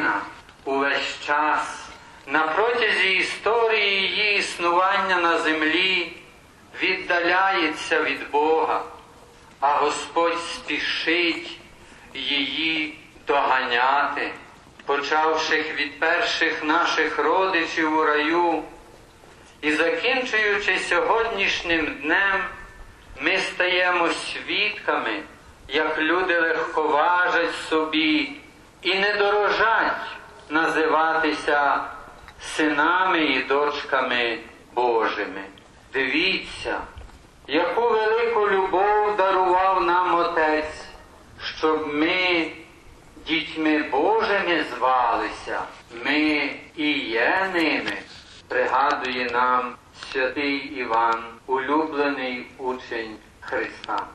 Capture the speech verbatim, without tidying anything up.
людина увесь час на протязі історії її існування на землі віддаляється від Бога, а Господь спішить її доганяти, почавши від перших наших родичів у раю і закінчуючи сьогоднішнім днем, ми стаємо свідками, як люди легковажать собі і не дорожать називатися синами і дочками Божими. Дивіться, яку велику любов дарував нам Отець, щоб ми дітьми Божими звалися. Ми і є ними, пригадує нам святий Іван, улюблений учень Христа.